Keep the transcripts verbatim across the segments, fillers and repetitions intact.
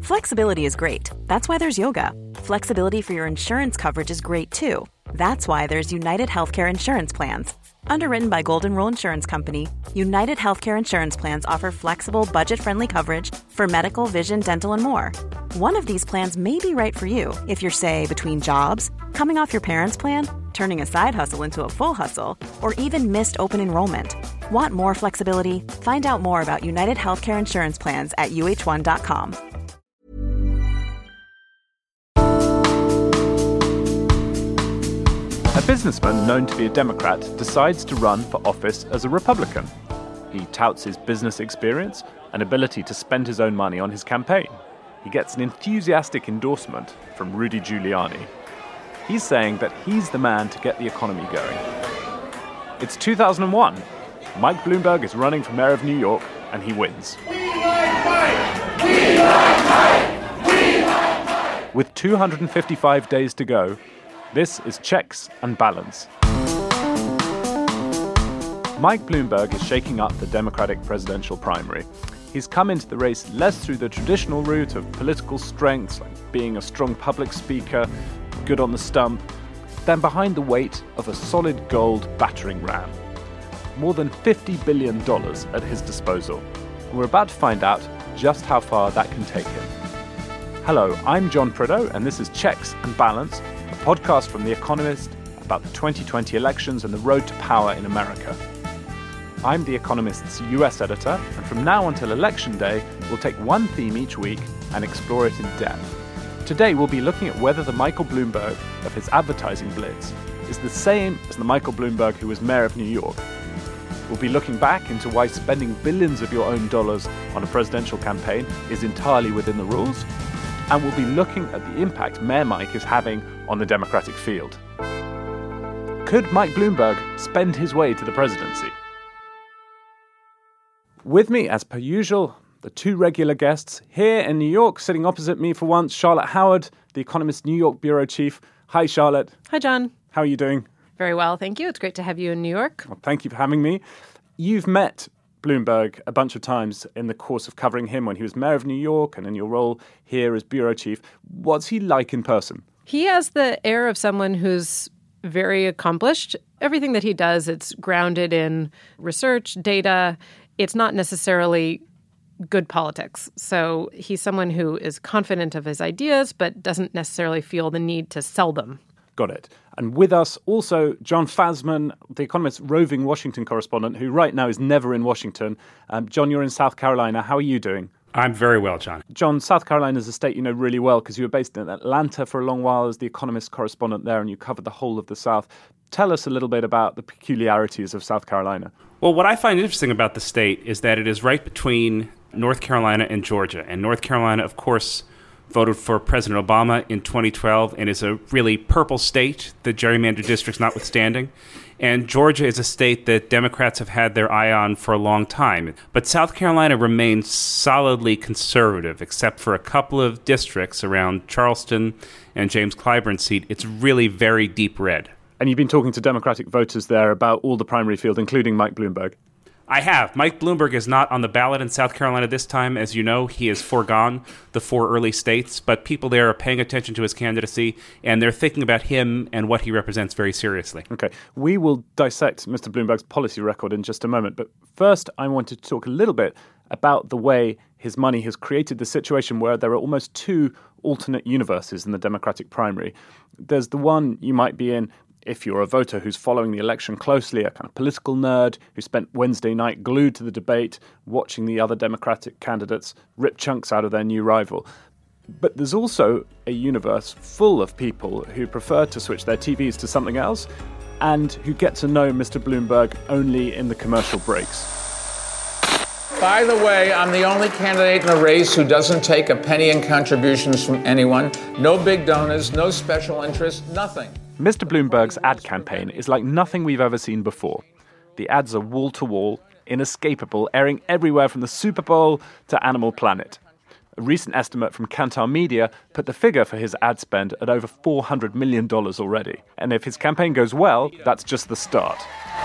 Flexibility is great. That's why there's yoga. Flexibility for your insurance coverage is great too. That's why there's United Healthcare Insurance Plans. Underwritten by Golden Rule Insurance Company, United Healthcare Insurance Plans offer flexible, budget-friendly coverage for medical, vision, dental, and more. One of these plans may be right for you if you're, say, between jobs, coming off your parents' plan, turning a side hustle into a full hustle, or even missed open enrollment. Want more flexibility? Find out more about United Healthcare Insurance Plans at U H one dot com. A businessman known to be a Democrat decides to run for office as a Republican. He touts his business experience and ability to spend his own money on his campaign. He gets an enthusiastic endorsement from Rudy Giuliani. He's saying that he's the man to get the economy going. It's two thousand one. Mike Bloomberg is running for mayor of New York, and he wins. We like Mike! We like Mike! We like Mike! With two hundred fifty-five days to go, this is Checks and Balance. Mike Bloomberg is shaking up the Democratic presidential primary. He's come into the race less through the traditional route of political strengths, like being a strong public speaker, good on the stump, than behind the weight of a solid gold battering ram. More than fifty billion dollars at his disposal. We're about to find out just how far that can take him. Hello, I'm John Prideaux, and this is Checks and Balance, a podcast from The Economist about the twenty twenty elections and the road to power in America. I'm The Economist's U S editor, and from now until Election Day, we'll take one theme each week and explore it in depth. Today, we'll be looking at whether the Michael Bloomberg of his advertising blitz is the same as the Michael Bloomberg who was mayor of New York. We'll be looking back into why spending billions of your own dollars on a presidential campaign is entirely within the rules, and we'll be looking at the impact Mayor Mike is having on the Democratic field. Could Mike Bloomberg spend his way to the presidency? With me, as per usual, the two regular guests here in New York, sitting opposite me for once, Charlotte Howard, The Economist New York bureau chief. Hi, Charlotte. Hi, John. How are you doing? Very well, thank you. It's great to have you in New York. Well, thank you for having me. You've met Bloomberg a bunch of times in the course of covering him when he was mayor of New York and in your role here as bureau chief. What's he like in person? He has the air of someone who's very accomplished. Everything that he does, it's grounded in research, data. It's not necessarily good politics. So he's someone who is confident of his ideas, but doesn't necessarily feel the need to sell them. Got it. And with us also John Fasman, The Economist's roving Washington correspondent, who right now is never in Washington. Um, John, you're in South Carolina. How are you doing? I'm very well, John. John, South Carolina is a state you know really well because you were based in Atlanta for a long while as The Economist correspondent there, and you covered the whole of the South. Tell us a little bit about the peculiarities of South Carolina. Well, what I find interesting about the state is that it is right between North Carolina and Georgia. And North Carolina, of course, voted for President Obama in twenty twelve and is a really purple state, the gerrymandered districts notwithstanding. And Georgia is a state that Democrats have had their eye on for a long time. But South Carolina remains solidly conservative, except for a couple of districts around Charleston and James Clyburn's seat. It's really very deep red. And you've been talking to Democratic voters there about all the primary field, including Mike Bloomberg. I have. Mike Bloomberg is not on the ballot in South Carolina this time. As you know, he has foregone the four early states, but people there are paying attention to his candidacy, and they're thinking about him and what he represents very seriously. Okay. We will dissect Mister Bloomberg's policy record in just a moment, but first I wanted to talk a little bit about the way his money has created the situation where there are almost two alternate universes in the Democratic primary. There's the one you might be in if you're a voter who's following the election closely, a kind of political nerd who spent Wednesday night glued to the debate, watching the other Democratic candidates rip chunks out of their new rival. But there's also a universe full of people who prefer to switch their T Vs to something else and who get to know Mister Bloomberg only in the commercial breaks. By the way, I'm the only candidate in the race who doesn't take a penny in contributions from anyone. No big donors, no special interests, nothing. Mister Bloomberg's ad campaign is like nothing we've ever seen before. The ads are wall-to-wall, inescapable, airing everywhere from the Super Bowl to Animal Planet. A recent estimate from Kantar Media put the figure for his ad spend at over four hundred million dollars already. And if his campaign goes well, that's just the start.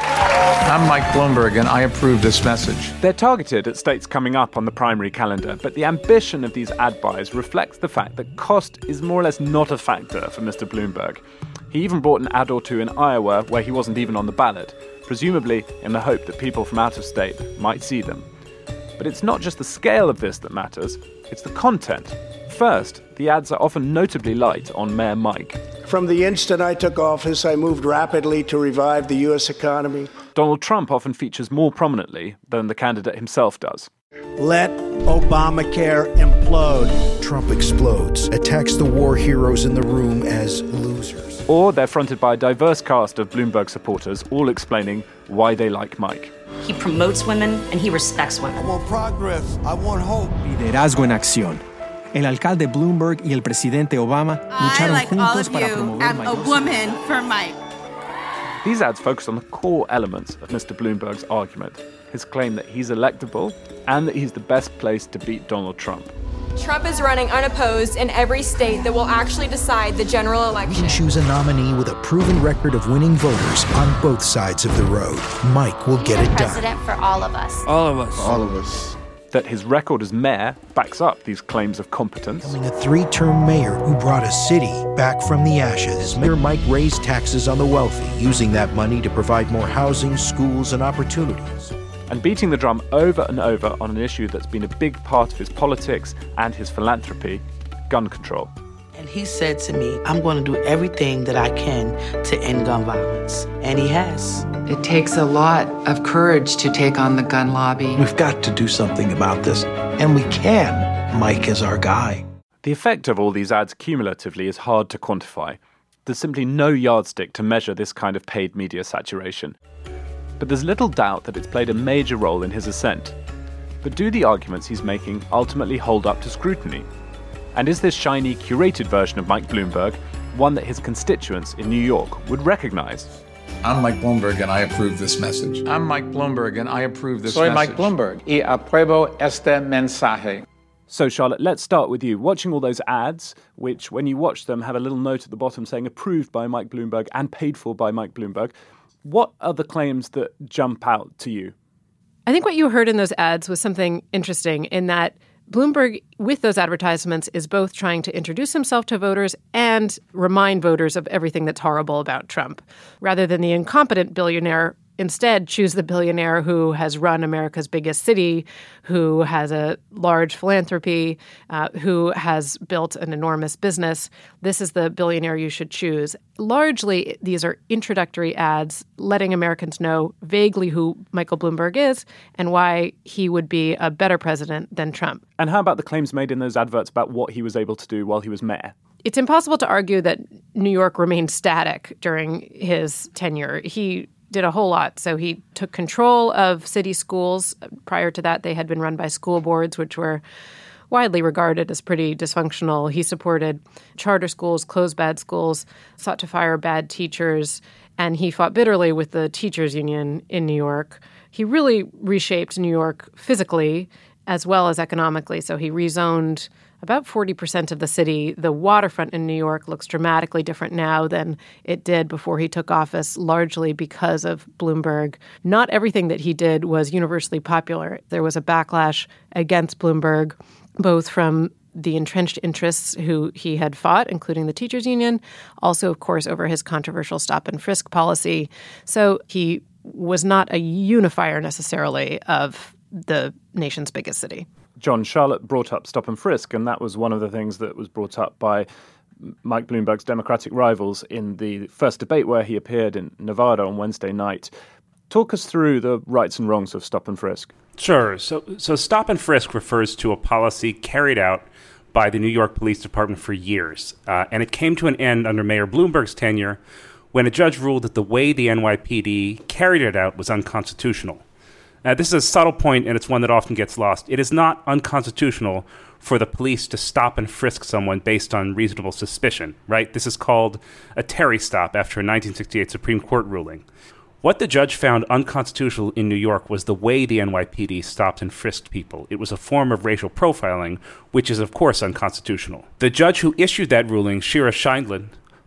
I'm Mike Bloomberg, and I approve this message. They're targeted at states coming up on the primary calendar, but the ambition of these ad buys reflects the fact that cost is more or less not a factor for Mister Bloomberg. He even bought an ad or two in Iowa where he wasn't even on the ballot, presumably in the hope that people from out of state might see them. But it's not just the scale of this that matters, it's the content. First, the ads are often notably light on Mayor Mike. From the instant I took office, I moved rapidly to revive the U S economy. Donald Trump often features more prominently than the candidate himself does. Let Obamacare implode. Trump explodes, attacks the war heroes in the room as losers. Or they're fronted by a diverse cast of Bloomberg supporters, all explaining why they like Mike. He promotes women and he respects women. I want progress. I want hope. Liderazgo en acción. El alcalde Bloomberg y el presidente Obama lucharon I, like juntos all of para you, promover am a woman for Mike. These ads focus on the core elements of Mister Bloomberg's argument, his claim that he's electable and that he's the best place to beat Donald Trump. Trump is running unopposed in every state that will actually decide the general election. We choose a nominee with a proven record of winning voters on both sides of the road. Mike will get it done. President for all of us. All of us. All of us. That his record as mayor backs up these claims of competence. Becoming a three-term mayor who brought a city back from the ashes, Mayor Mike raised taxes on the wealthy, using that money to provide more housing, schools, and opportunities. And beating the drum over and over on an issue that's been a big part of his politics and his philanthropy, gun control. And he said to me, I'm going to do everything that I can to end gun violence. And he has. It takes a lot of courage to take on the gun lobby. We've got to do something about this. And we can. Mike is our guy. The effect of all these ads cumulatively is hard to quantify. There's simply no yardstick to measure this kind of paid media saturation. But there's little doubt that it's played a major role in his ascent. But do the arguments he's making ultimately hold up to scrutiny? And is this shiny, curated version of Mike Bloomberg one that his constituents in New York would recognize? I'm Mike Bloomberg, and I approve this message. I'm Mike Bloomberg, and I approve this Soy message. Soy Mike Bloomberg, y apruebo este mensaje. So, Charlotte, let's start with you. Watching all those ads, which, when you watch them, have a little note at the bottom saying approved by Mike Bloomberg and paid for by Mike Bloomberg, what are the claims that jump out to you? I think what you heard in those ads was something interesting in that Bloomberg, with those advertisements, is both trying to introduce himself to voters and remind voters of everything that's horrible about Trump. Rather than the incompetent billionaire, instead choose the billionaire who has run America's biggest city, who has a large philanthropy, uh, who has built an enormous business. This is the billionaire you should choose. Largely, these are introductory ads letting Americans know vaguely who Michael Bloomberg is and why he would be a better president than Trump. And how about the claims made in those adverts about what he was able to do while he was mayor? It's impossible to argue that New York remained static during his tenure. He did a whole lot. So he took control of city schools. Prior to that, they had been run by school boards, which were widely regarded as pretty dysfunctional. He supported charter schools, closed bad schools, sought to fire bad teachers, and he fought bitterly with the teachers union in New York. He really reshaped New York physically as well as economically. So he rezoned about forty percent of the city. The waterfront in New York looks dramatically different now than it did before he took office, largely because of Bloomberg. Not everything that he did was universally popular. There was a backlash against Bloomberg, both from the entrenched interests who he had fought, including the teachers union, also, of course, over his controversial stop and frisk policy. So he was not a unifier necessarily of the nation's biggest city. John, Charlotte brought up stop and frisk, and that was one of the things that was brought up by Mike Bloomberg's Democratic rivals in the first debate where he appeared in Nevada on Wednesday night. Talk us through the rights and wrongs of stop and frisk. Sure. So, so stop and frisk refers to a policy carried out by the New York Police Department for years, uh, and it came to an end under Mayor Bloomberg's tenure when a judge ruled that the way the N Y P D carried it out was unconstitutional. Now, this is a subtle point, and it's one that often gets lost. It is not unconstitutional for the police to stop and frisk someone based on reasonable suspicion, right? This is called a Terry stop after a nineteen sixty-eight Supreme Court ruling. What the judge found unconstitutional in New York was the way the N Y P D stopped and frisked people. It was a form of racial profiling, which is, of course, unconstitutional. The judge who issued that ruling, Shira Scheindlin,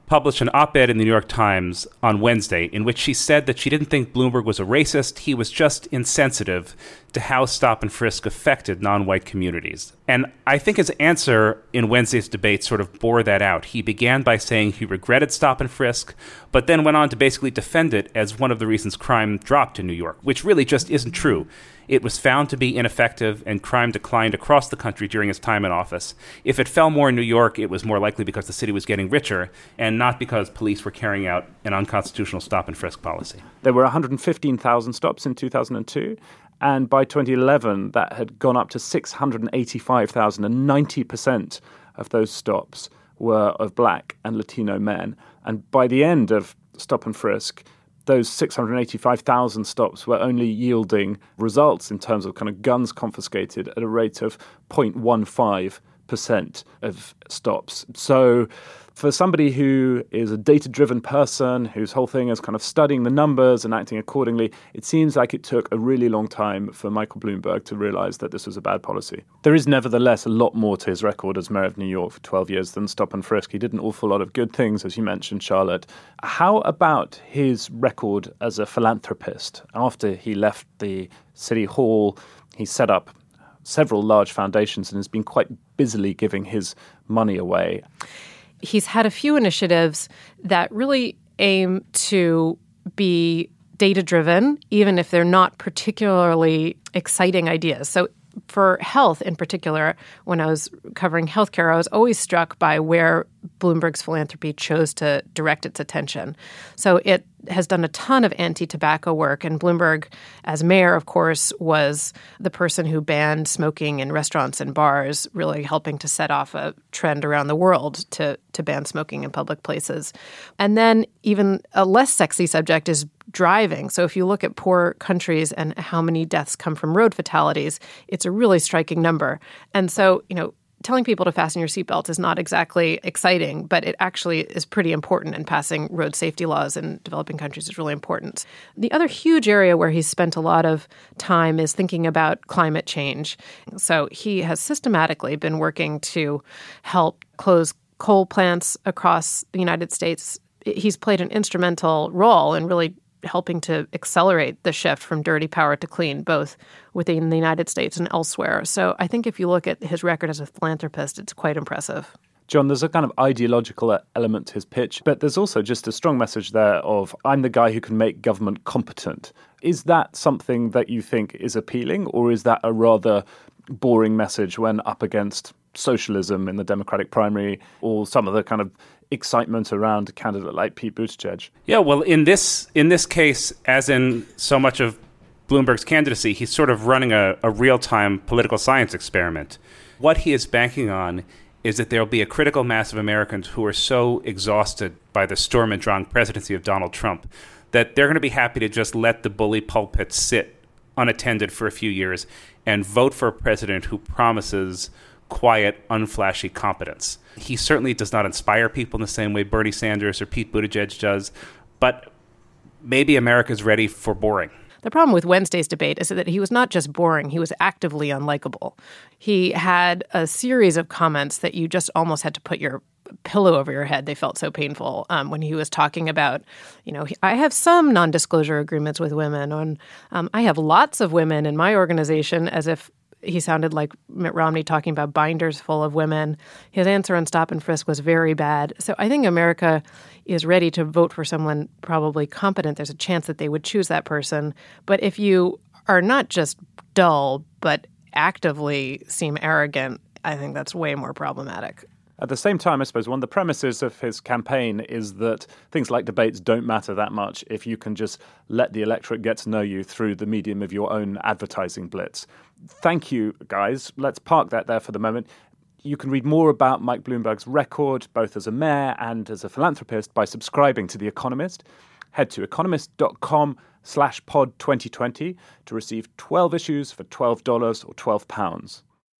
published an op-ed in the New York Times on Wednesday in which she said that she didn't think Bloomberg was a racist. He was just insensitive to how stop and frisk affected non-white communities. And I think his answer in Wednesday's debate sort of bore that out. He began by saying he regretted stop and frisk, but then went on to basically defend it as one of the reasons crime dropped in New York, which really just isn't true. It was found to be ineffective, and crime declined across the country during his time in office. If it fell more in New York, it was more likely because the city was getting richer and not because police were carrying out an unconstitutional stop and frisk policy. There were one hundred fifteen thousand stops in two thousand two, and by twenty eleven, that had gone up to six hundred eighty-five thousand, and ninety percent of those stops were of black and Latino men. And by the end of stop and frisk, those six hundred eighty-five thousand stops were only yielding results in terms of kind of guns confiscated at a rate of zero point one five percent of stops. So for somebody who is a data-driven person, whose whole thing is kind of studying the numbers and acting accordingly, it seems like it took a really long time for Michael Bloomberg to realize that this was a bad policy. There is nevertheless a lot more to his record as mayor of New York for twelve years than stop and frisk. He did an awful lot of good things, as you mentioned, Charlotte. How about his record as a philanthropist? After he left the city hall, he set up several large foundations and has been quite busily giving his money away. He's had a few initiatives that really aim to be data-driven, even if they're not particularly exciting ideas. So for health in particular, when I was covering healthcare, I was always struck by where Bloomberg's philanthropy chose to direct its attention. So it has done a ton of anti-tobacco work, and Bloomberg, as mayor, of course, was the person who banned smoking in restaurants and bars, really helping to set off a trend around the world to, to ban smoking in public places. And then even a less sexy subject is driving. So if you look at poor countries and how many deaths come from road fatalities, it's a really striking number. And so, you know, telling people to fasten your seatbelt is not exactly exciting, but it actually is pretty important, and passing road safety laws in developing countries is really important. The other huge area where he's spent a lot of time is thinking about climate change. So he has systematically been working to help close coal plants across the United States. He's played an instrumental role in really helping to accelerate the shift from dirty power to clean, both within the United States and elsewhere. So I think if you look at his record as a philanthropist, it's quite impressive. John, there's a kind of ideological element to his pitch, but there's also just a strong message there of, I'm the guy who can make government competent. Is that something that you think is appealing, or is that a rather boring message when up against socialism in the Democratic primary, or some of the kind of excitement around a candidate like Pete Buttigieg? Yeah, well, in this in this case, as in so much of Bloomberg's candidacy, he's sort of running a, a real-time political science experiment. What he is banking on is that there will be a critical mass of Americans who are so exhausted by the storm and drang presidency of Donald Trump that they're going to be happy to just let the bully pulpit sit unattended for a few years and vote for a president who promises quiet, unflashy competence. He certainly does not inspire people in the same way Bernie Sanders or Pete Buttigieg does, but maybe America's ready for boring. The problem with Wednesday's debate is that he was not just boring, he was actively unlikable. He had a series of comments that you just almost had to put your pillow over your head. They felt so painful um, when he was talking about, you know, I have some non-disclosure agreements with women, and um, I have lots of women in my organization, as if he sounded like Mitt Romney talking about binders full of women. His answer on stop and frisk was very bad. So I think America is ready to vote for someone probably competent. There's a chance that they would choose that person. But if you are not just dull, but actively seem arrogant, I think that's way more problematic. At the same time, I suppose one of the premises of his campaign is that things like debates don't matter that much if you can just let the electorate get to know you through the medium of your own advertising blitz. Thank you, guys. Let's park that there for the moment. You can read more about Mike Bloomberg's record, both as a mayor and as a philanthropist, by subscribing to The Economist. Head to economist.com slash pod 2020 to receive twelve issues for twelve dollars or twelve pounds.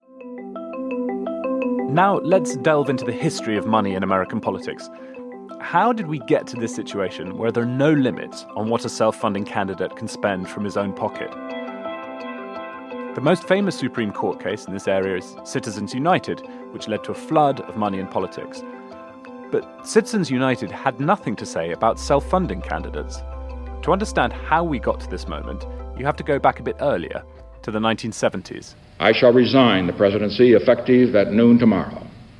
Now, let's delve into the history of money in American politics. How did we get to this situation where there are no limits on what a self-funding candidate can spend from his own pocket? The most famous Supreme Court case in this area is Citizens United, which led to a flood of money in politics. But Citizens United had nothing to say about self-funding candidates. To understand how we got to this moment, you have to go back a bit earlier, to the nineteen seventies. I shall resign the presidency effective at noon tomorrow.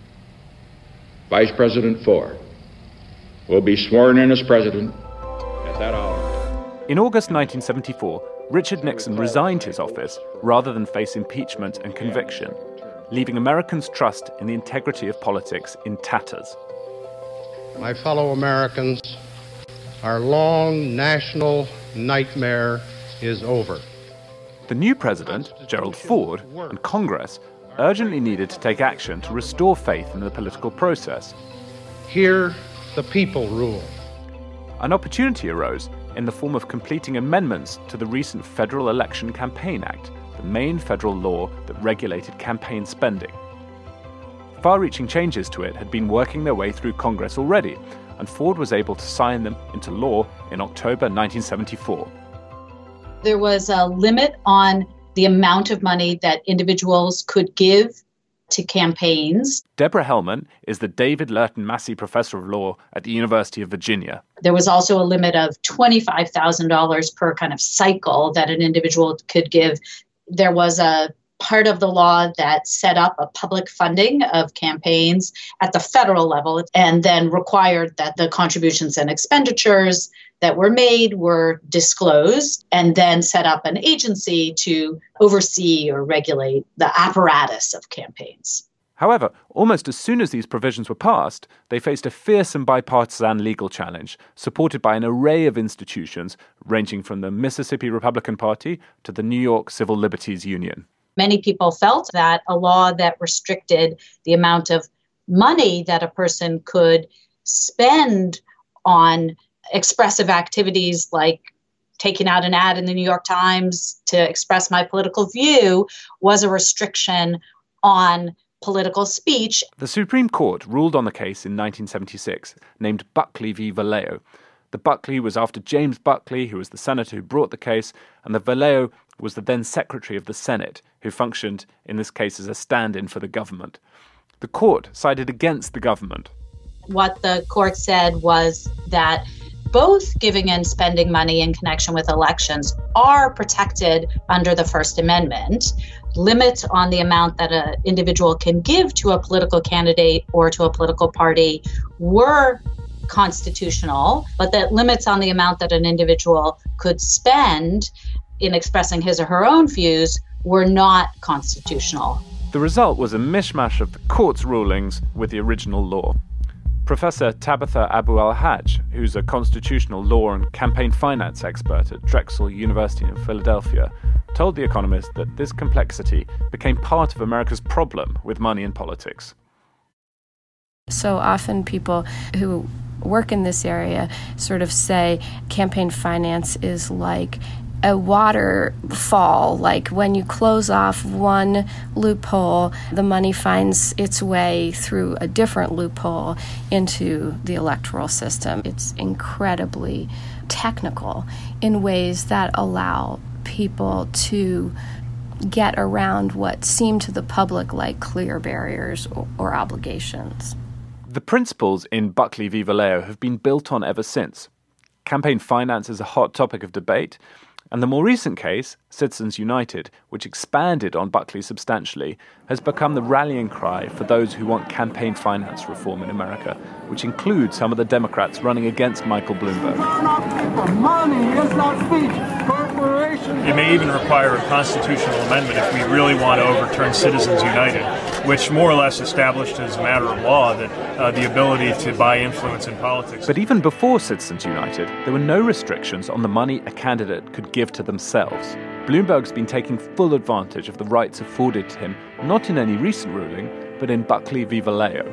Vice President Ford will be sworn in as president at that hour. In August nineteen seventy-four, Richard Nixon resigned his office rather than face impeachment and conviction, leaving Americans' trust in the integrity of politics in tatters. My fellow Americans, our long national nightmare is over. The new president, Gerald Ford, and Congress urgently needed to take action to restore faith in the political process. Here, the people rule. An opportunity arose in the form of completing amendments to the recent Federal Election Campaign Act, the main federal law that regulated campaign spending. Far-reaching changes to it had been working their way through Congress already, and Ford was able to sign them into law in October nineteen seventy-four. There was a limit on the amount of money that individuals could give to campaigns. Deborah Hellman is the David Lurton Massey Professor of Law at the University of Virginia. There was also a limit of twenty-five thousand dollars per kind of cycle that an individual could give. There was a part of the law that set up a public funding of campaigns at the federal level and then required that the contributions and expenditures that were made were disclosed, and then set up an agency to oversee or regulate the apparatus of campaigns. However, almost as soon as these provisions were passed, they faced a fearsome bipartisan legal challenge, supported by an array of institutions ranging from the Mississippi Republican Party to the New York Civil Liberties Union. Many people felt that a law that restricted the amount of money that a person could spend on expressive activities like taking out an ad in the New York Times to express my political view was a restriction on political speech. The Supreme Court ruled on the case in nineteen seventy-six, named Buckley v. Valeo. The Buckley was after James Buckley, who was the senator who brought the case, and the Valeo was the then Secretary of the Senate, who functioned in this case as a stand-in for the government. The court sided against the government. What the court said was that both giving and spending money in connection with elections are protected under the First Amendment. Limits on the amount that an individual can give to a political candidate or to a political party were constitutional, but that limits on the amount that an individual could spend in expressing his or her own views were not constitutional. The result was a mishmash of the court's rulings with the original law. Professor Tabitha Abu al-Hajj, who's a constitutional law and campaign finance expert at Drexel University in Philadelphia, told The Economist that this complexity became part of America's problem with money in politics. So often people who work in this area sort of say campaign finance is like a waterfall, like when you close off one loophole, the money finds its way through a different loophole into the electoral system. It's incredibly technical in ways that allow people to get around what seem to the public like clear barriers or, or obligations. The principles in Buckley v. Valeo have been built on ever since. Campaign finance is a hot topic of debate, and the more recent case, Citizens United, which expanded on Buckley substantially, has become the rallying cry for those who want campaign finance reform in America, which includes some of the Democrats running against Michael Bloomberg. Money is not speech. Corporations. It may even require a constitutional amendment if we really want to overturn Citizens United, which more or less established as a matter of law that uh, the ability to buy influence in politics. But even before Citizens United, there were no restrictions on the money a candidate could give to themselves. Bloomberg's been taking full advantage of the rights afforded to him, not in any recent ruling, but in Buckley v. Valeo.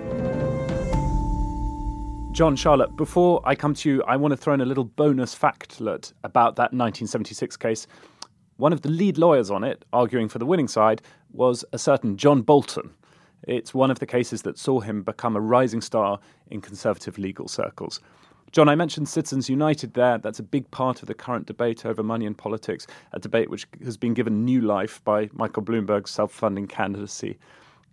John, Charlotte, before I come to you, I want to throw in a little bonus factlet about that nineteen seventy-six case. One of the lead lawyers on it, arguing for the winning side, was a certain John Bolton. It's one of the cases that saw him become a rising star in conservative legal circles. John, I mentioned Citizens United there. That's a big part of the current debate over money in politics, a debate which has been given new life by Michael Bloomberg's self-funding candidacy.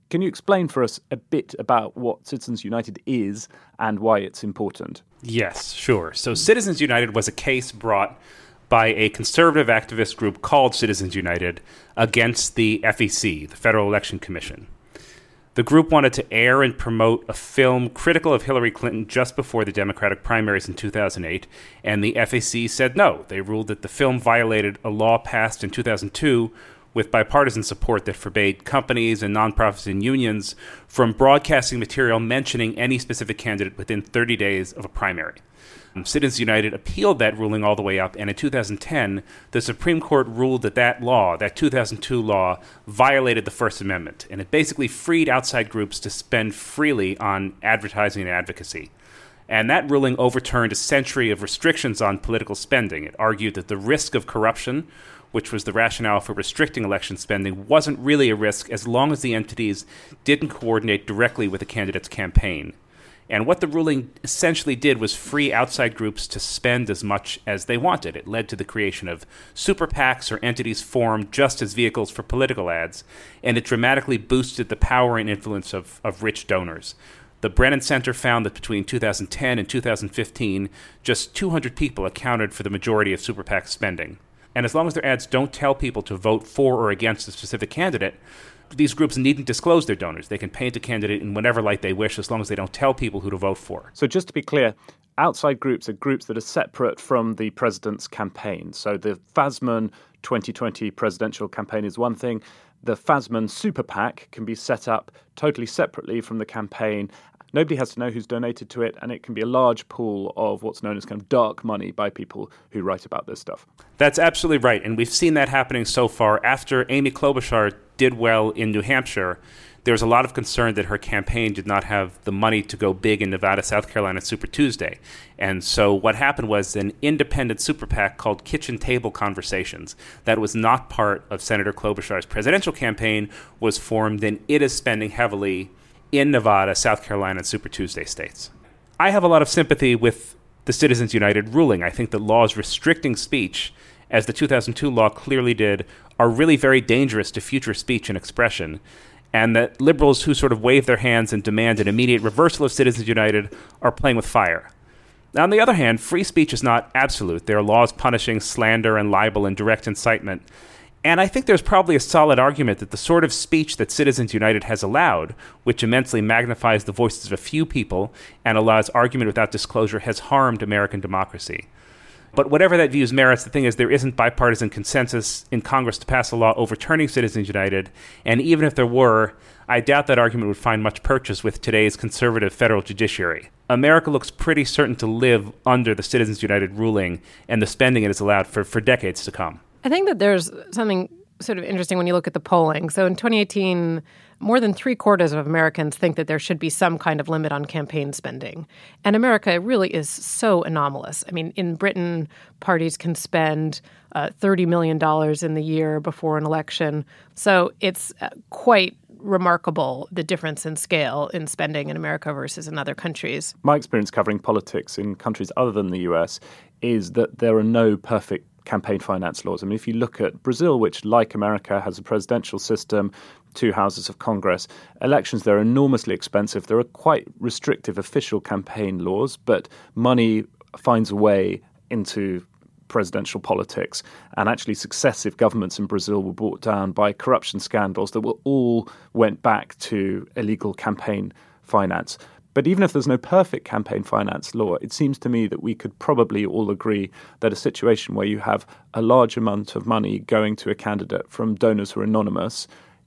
Can you explain for us a bit about what Citizens United is and why it's important? Yes, sure. So Citizens United was a case brought by a conservative activist group called Citizens United against the F E C, the Federal Election Commission. The group wanted to air and promote a film critical of Hillary Clinton just before the Democratic primaries in two thousand eight, and the F E C said no. They ruled that the film violated a law passed in two thousand two with bipartisan support that forbade companies and nonprofits and unions from broadcasting material mentioning any specific candidate within thirty days of a primary. Citizens United appealed that ruling all the way up, and in two thousand ten, the Supreme Court ruled that that law, that two thousand two law, violated the First Amendment, and it basically freed outside groups to spend freely on advertising and advocacy. And that ruling overturned a century of restrictions on political spending. It argued that the risk of corruption, which was the rationale for restricting election spending, wasn't really a risk as long as the entities didn't coordinate directly with the candidate's campaign. And what the ruling essentially did was free outside groups to spend as much as they wanted. It led to the creation of super PACs or entities formed just as vehicles for political ads, and it dramatically boosted the power and influence of, of rich donors. The Brennan Center found that between two thousand ten and two thousand fifteen, just two hundred people accounted for the majority of super PAC spending. And as long as their ads don't tell people to vote for or against a specific candidate, these groups needn't disclose their donors. They can paint a candidate in whatever light they wish as long as they don't tell people who to vote for. So just to be clear, outside groups are groups that are separate from the president's campaign. So the Fasman twenty twenty presidential campaign is one thing. The Fasman Super PAC can be set up totally separately from the campaign. Nobody has to know who's donated to it, and it can be a large pool of what's known as kind of dark money by people who write about this stuff. That's absolutely right, and we've seen that happening so far. After Amy Klobuchar did well in New Hampshire, there was a lot of concern that her campaign did not have the money to go big in Nevada, South Carolina, Super Tuesday. And so what happened was an independent super PAC called Kitchen Table Conversations that was not part of Senator Klobuchar's presidential campaign was formed, and it is spending heavily in Nevada, South Carolina, and Super Tuesday states. I have a lot of sympathy with the Citizens United ruling. I think that laws restricting speech, as the two thousand two law clearly did, are really very dangerous to future speech and expression, and that liberals who sort of wave their hands and demand an immediate reversal of Citizens United are playing with fire. Now, on the other hand, free speech is not absolute. There are laws punishing slander and libel and direct incitement. And I think there's probably a solid argument that the sort of speech that Citizens United has allowed, which immensely magnifies the voices of a few people and allows argument without disclosure, has harmed American democracy. But whatever that view's merits, the thing is there isn't bipartisan consensus in Congress to pass a law overturning Citizens United, and even if there were, I doubt that argument would find much purchase with today's conservative federal judiciary. America looks pretty certain to live under the Citizens United ruling and the spending it is allowed for, for decades to come. I think that there's something sort of interesting when you look at the polling. So in twenty eighteen, more than three quarters of Americans think that there should be some kind of limit on campaign spending. And America really is so anomalous. I mean, in Britain, parties can spend uh, thirty million dollars in the year before an election. So it's uh, quite remarkable, the difference in scale in spending in America versus in other countries. My experience covering politics in countries other than the U S is that there are no perfect campaign finance laws. I mean, if you look at Brazil, which, like America, has a presidential system, two houses of Congress, elections there are enormously expensive. There are quite restrictive official campaign laws, but money finds a way into presidential politics. And actually, successive governments in Brazil were brought down by corruption scandals that were all went back to illegal campaign finance. But even if there's no perfect campaign finance law, it seems to me that we could probably all agree that a situation where you have a large amount of money going to a candidate from donors who are anonymous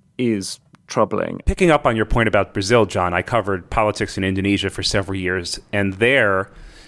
is troubling. Picking up on your point about Brazil, John, I covered politics in Indonesia for several years, and there,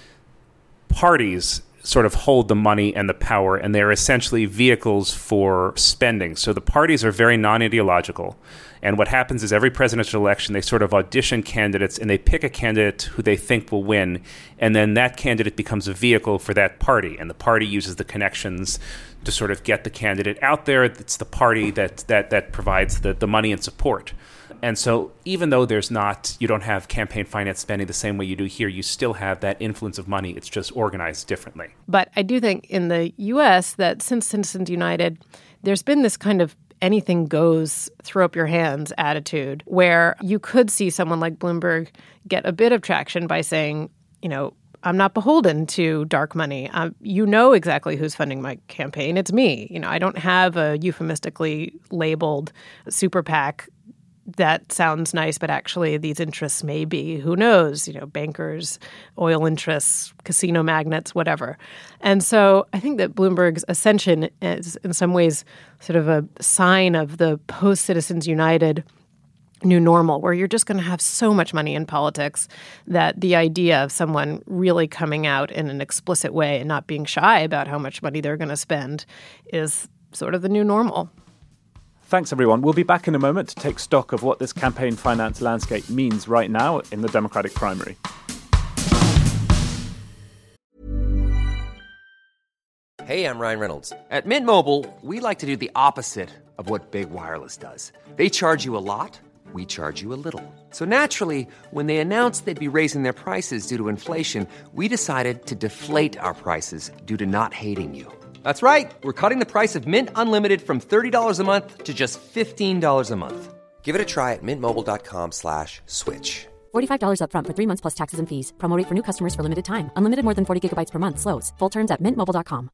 parties sort of hold the money and the power, and they're essentially vehicles for spending. So the parties are very non-ideological. And what happens is every presidential election, they sort of audition candidates and they pick a candidate who they think will win. And then that candidate becomes a vehicle for that party. And the party uses the connections to sort of get the candidate out there. It's the party that that that provides the, the money and support. And so even though there's not, you don't have campaign finance spending the same way you do here, you still have that influence of money. It's just organized differently. But I do think in the U S that since Citizens United, there's been this kind of anything goes, throw up your hands attitude, where you could see someone like Bloomberg get a bit of traction by saying, you know, I'm not beholden to dark money. Um, you know exactly who's funding my campaign. It's me. You know, I don't have a euphemistically labeled super PAC that sounds nice, but actually these interests may be, who knows, you know, bankers, oil interests, casino magnates, whatever. And so I think that Bloomberg's ascension is in some ways sort of a sign of the post-Citizens United new normal, where you're just going to have so much money in politics that the idea of someone really coming out in an explicit way and not being shy about how much money they're going to spend is sort of the new normal. Thanks, everyone. We'll be back in a moment to take stock of what this campaign finance landscape means right now in the Democratic primary. Hey, I'm Ryan Reynolds. At Mint Mobile, we like to do the opposite of what Big Wireless does. They charge you a lot. We charge you a little. So naturally, when they announced they'd be raising their prices due to inflation, we decided to deflate our prices due to not hating you. That's right. We're cutting the price of Mint Unlimited from thirty dollars a month to just fifteen dollars a month. Give it a try at mintmobile.com slash switch. forty-five dollars up front for three months plus taxes and fees. Promo rate for new customers for limited time. Unlimited more than forty gigabytes per month. Slows full terms at mint mobile dot com.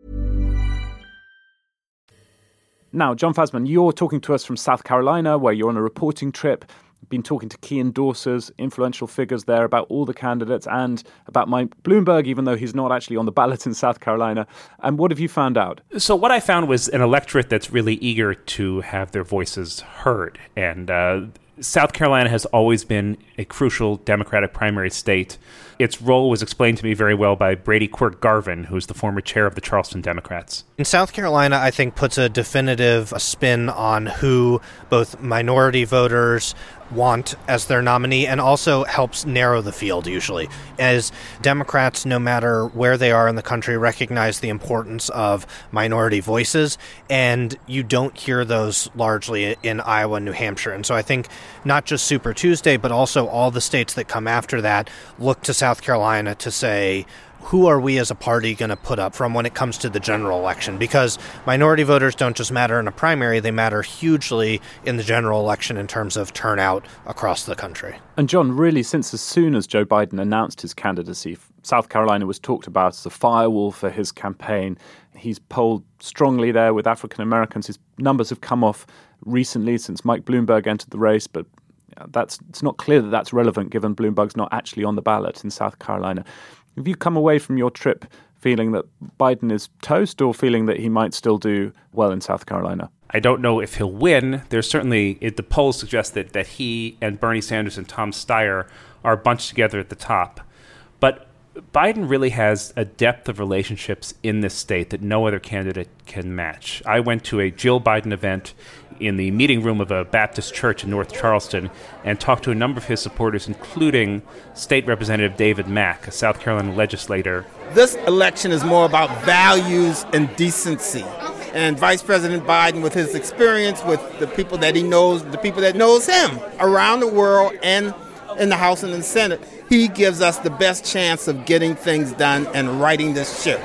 Now, John Fasman, you're talking to us from South Carolina, where you're on a reporting trip. You've been talking to key endorsers, influential figures there about all the candidates and about Mike Bloomberg, even though he's not actually on the ballot in South Carolina. And what have you found out? So what I found was an electorate that's really eager to have their voices heard. And uh, South Carolina has always been a crucial Democratic primary state. Its role was explained to me very well by Brady Quirk Garvin, who's the former chair of the Charleston Democrats. In South Carolina, I think puts a definitive spin on who both minority voters want as their nominee, and also helps narrow the field usually. As Democrats, no matter where they are in the country, recognize the importance of minority voices, and you don't hear those largely in Iowa and New Hampshire. And so I think not just Super Tuesday, but also all the states that come after that look to South Carolina to say, who are we as a party going to put up from when it comes to the general election? Because minority voters don't just matter in a primary, they matter hugely in the general election in terms of turnout across the country. And John, really, since as soon as Joe Biden announced his candidacy, South Carolina was talked about as a firewall for his campaign. He's polled strongly there with African Americans. His numbers have come off recently since Mike Bloomberg entered the race, but that's it's not clear that that's relevant given Bloomberg's not actually on the ballot in South Carolina. Have you come away from your trip feeling that Biden is toast, or feeling that he might still do well in South Carolina? I don't know if he'll win. There's certainly, it, the polls suggest that, that he and Bernie Sanders and Tom Steyer are bunched together at the top. But Biden really has a depth of relationships in this state that no other candidate can match. I went to a Jill Biden event in the meeting room of a Baptist church in North Charleston and talked to a number of his supporters, including State Representative David Mack, a South Carolina legislator. This election is more about values and decency. And Vice President Biden, with his experience with the people that he knows, the people that knows him around the world and in the House and in the Senate, he gives us the best chance of getting things done and righting this ship.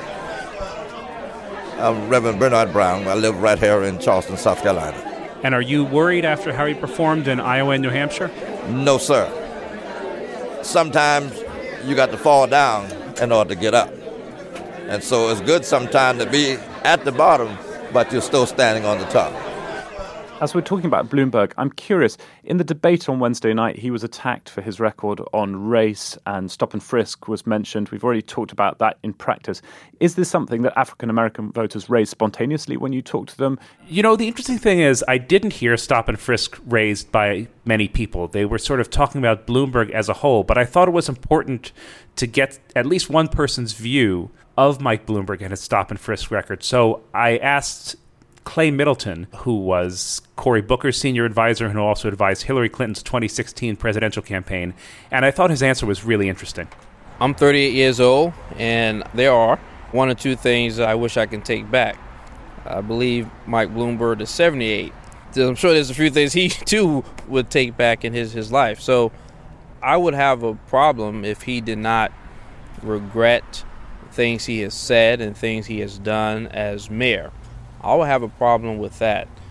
I'm Reverend Bernard Brown. I live right here in Charleston, South Carolina. And are you worried after how he performed in Iowa and New Hampshire? No, sir. Sometimes you got to fall down in order to get up. And so it's good sometimes to be at the bottom, but you're still standing on the top. As we're talking about Bloomberg, I'm curious, in the debate on Wednesday night, he was attacked for his record on race, and stop and frisk was mentioned. We've already talked about that in practice. Is this something that African-American voters raise spontaneously when you talk to them? You know, the interesting thing is I didn't hear stop and frisk raised by many people. They were sort of talking about Bloomberg as a whole, but I thought it was important to get at least one person's view of Mike Bloomberg and his stop and frisk record. So I asked Clay Middleton, who was Cory Booker's senior advisor and who also advised Hillary Clinton's twenty sixteen presidential campaign, and I thought his answer was really interesting. I'm thirty-eight years old, and there are one or two things I wish I can take back. I believe Mike Bloomberg is seventy-eight. I'm sure there's a few things he, too, would take back in his, his life. So I would have a problem if he did not regret things he has said and things he has done as mayor. I would have a problem with that.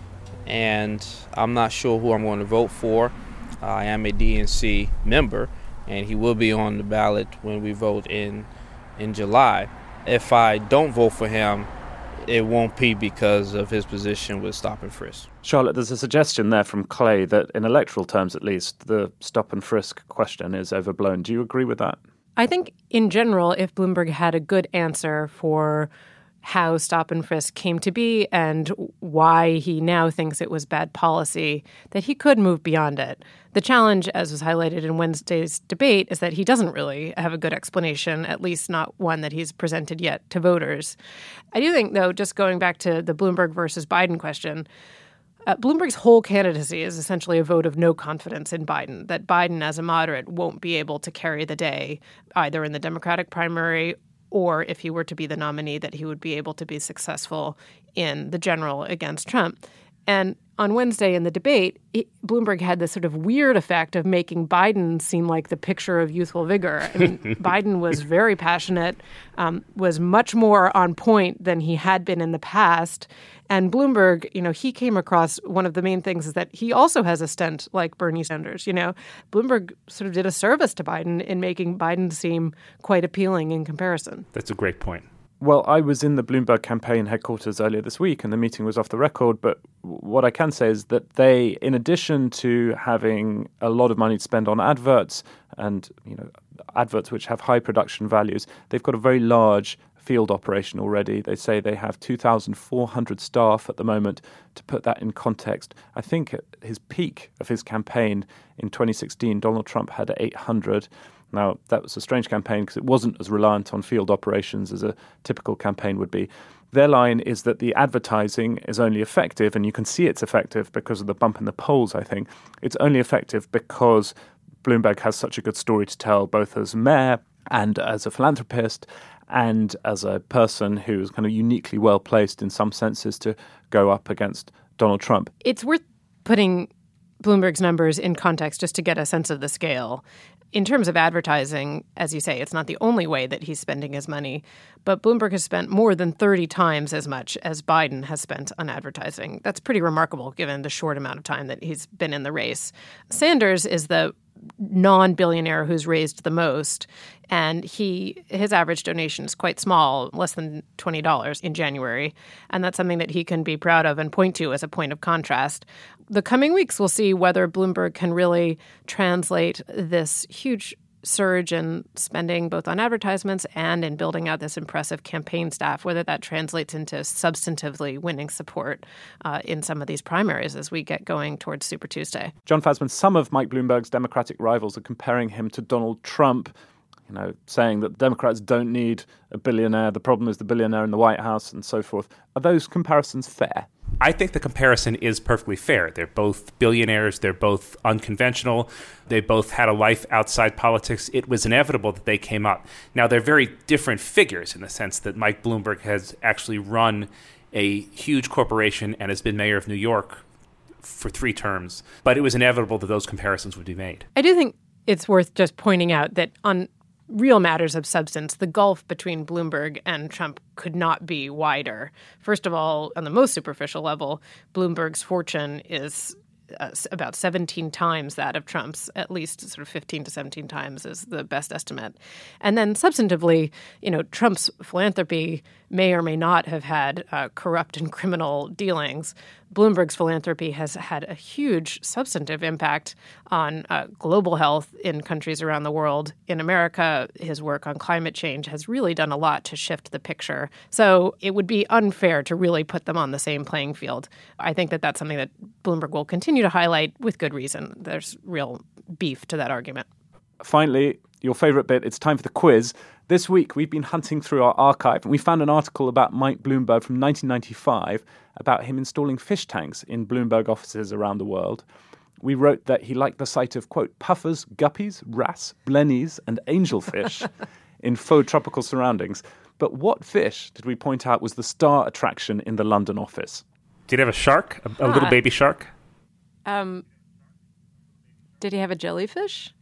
and I'm not sure who I'm going to vote for. Uh, I am a D N C member, and he will be on the ballot when we vote in in July. If I don't vote for him, it won't be because of his position with stop and frisk. Charlotte, there's a suggestion there from Clay that in electoral terms at least, the stop and frisk question is overblown. Do you agree with that? I think in general, if Bloomberg had a good answer for how stop and frisk came to be and why he now thinks it was bad policy, that he could move beyond it. The challenge, as was highlighted in Wednesday's debate, is that he doesn't really have a good explanation, at least not one that he's presented yet to voters. I do think, though, just going back to the Bloomberg versus Biden question, Uh, Bloomberg's whole candidacy is essentially a vote of no confidence in Biden, that Biden as a moderate won't be able to carry the day, either in the Democratic primary or if he were to be the nominee, that he would be able to be successful in the general against Trump. And on Wednesday in the debate, it, Bloomberg had this sort of weird effect of making Biden seem like the picture of youthful vigor. I mean, Biden was very passionate, um, was much more on point than he had been in the past. And Bloomberg, you know, he came across one of the main things is that he also has a stent like Bernie Sanders. You know, Bloomberg sort of did a service to Biden in making Biden seem quite appealing in comparison. That's a great point. Well, I was in the Bloomberg campaign headquarters earlier this week, and the meeting was off the record. But what I can say is that they, in addition to having a lot of money to spend on adverts and, you know, adverts which have high production values, they've got a very large field operation already. They say they have two thousand four hundred staff at the moment. To put that in context, I think at his peak of his campaign in twenty sixteen, Donald Trump had eight hundred. Now, that was a strange campaign because it wasn't as reliant on field operations as a typical campaign would be. Their line is that the advertising is only effective, and you can see it's effective because of the bump in the polls, I think. It's only effective because Bloomberg has such a good story to tell, both as mayor and as a philanthropist and as a person who is kind of uniquely well-placed in some senses to go up against Donald Trump. It's worth putting Bloomberg's numbers in context just to get a sense of the scale. In terms of advertising, as you say, it's not the only way that he's spending his money, but Bloomberg has spent more than thirty times as much as Biden has spent on advertising. That's pretty remarkable given the short amount of time that he's been in the race. Sanders is the non-billionaire who's raised the most, and he his average donation is quite small, less than twenty dollars in January, and that's something that he can be proud of and point to as a point of contrast. The coming weeks will see whether Bloomberg can really translate this huge surge in spending both on advertisements and in building out this impressive campaign staff, whether that translates into substantively winning support uh, in some of these primaries as we get going towards Super Tuesday. John Fasman, some of Mike Bloomberg's Democratic rivals are comparing him to Donald Trump, you know, saying that Democrats don't need a billionaire, the problem is the billionaire in the White House and so forth. Are those comparisons fair? I think the comparison is perfectly fair. They're both billionaires. They're both unconventional. They both had a life outside politics. It was inevitable that they came up. Now, they're very different figures in the sense that Mike Bloomberg has actually run a huge corporation and has been mayor of New York for three terms. But it was inevitable that those comparisons would be made. I do think it's worth just pointing out that on real matters of substance, the gulf between Bloomberg and Trump could not be wider. First of all, on the most superficial level, Bloomberg's fortune is uh, about seventeen times that of Trump's, at least sort of fifteen to seventeen times is the best estimate. And then substantively, you know, Trump's philanthropy may or may not have had uh, corrupt and criminal dealings. Bloomberg's philanthropy has had a huge substantive impact on uh, global health in countries around the world. In America, his work on climate change has really done a lot to shift the picture. So it would be unfair to really put them on the same playing field. I think that that's something that Bloomberg will continue to highlight with good reason. There's real beef to that argument. Finally, your favorite bit, it's time for the quiz. This week, we've been hunting through our archive, and we found an article about Mike Bloomberg from nineteen ninety-five about him installing fish tanks in Bloomberg offices around the world. We wrote that he liked the sight of, quote, puffers, guppies, wrasse, blennies, and angelfish in faux tropical surroundings. But what fish did we point out was the star attraction in the London office? Did he have a shark? A, a little baby shark? Um, did he have a jellyfish?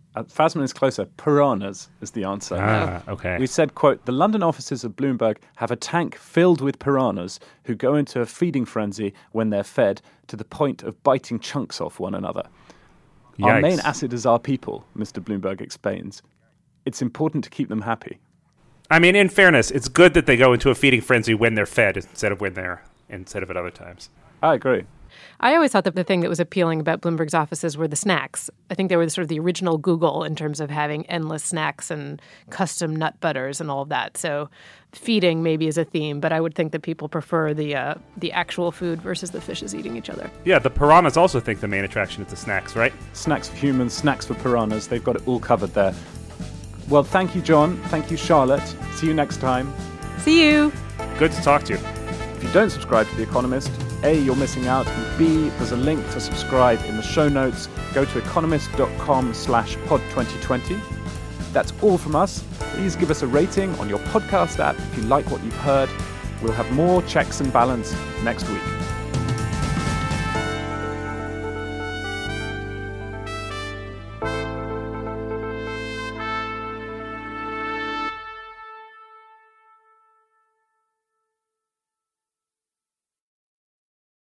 Uh, Fasman is closer. Piranhas is the answer. Ah, okay. We said, quote, the London offices of Bloomberg have a tank filled with piranhas who go into a feeding frenzy when they're fed to the point of biting chunks off one another. Yikes. Our main asset is our people, Mister Bloomberg explains. It's important to keep them happy. I mean, in fairness, it's good that they go into a feeding frenzy when they're fed instead of when they're instead of at other times. I agree. I always thought that the thing that was appealing about Bloomberg's offices were the snacks. I think they were sort of the original Google in terms of having endless snacks and custom nut butters and all of that. So feeding maybe is a theme, but I would think that people prefer the uh, the actual food versus the fishes eating each other. Yeah, the piranhas also think the main attraction is the snacks, right? Snacks for humans, snacks for piranhas. They've got it all covered there. Well, thank you, John. Thank you, Charlotte. See you next time. See you. Good to talk to you. If you don't subscribe to The Economist, A, you're missing out, and B, there's a link to subscribe in the show notes. Go to economist.com slash pod 2020. That's all from us. Please give us a rating on your podcast app if you like what you've heard. We'll have more checks and balance next week.